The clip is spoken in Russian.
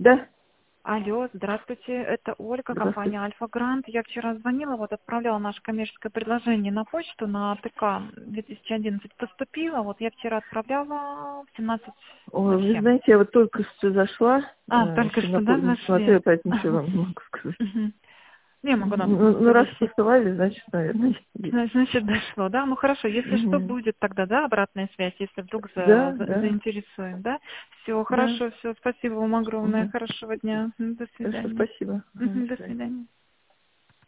Да. Алло, здравствуйте, это Ольга, Здравствуйте. компания Альфа Грант. Я вчера звонила, вот отправляла наше коммерческое предложение на почту, на АТК 2011 поступило. Вот я вчера отправляла в Ой, вы 17:07. знаете, я вот только что зашла, Только еще на что, да, почту не смотрела, нашли? поэтому ничего вам не могу сказать. Мгм. Я могу Ну, раз завести. посылали, значит, наверное, есть. Значит, дошло, да? Ну хорошо, если что, Мгм. будет тогда, да, обратная связь, если вдруг Да, да, заинтересуем, да? Все, да. хорошо, все, спасибо вам огромное, Мгм. хорошего дня. До Хорошо, свидания. спасибо. Ага, до До свидания. свидания.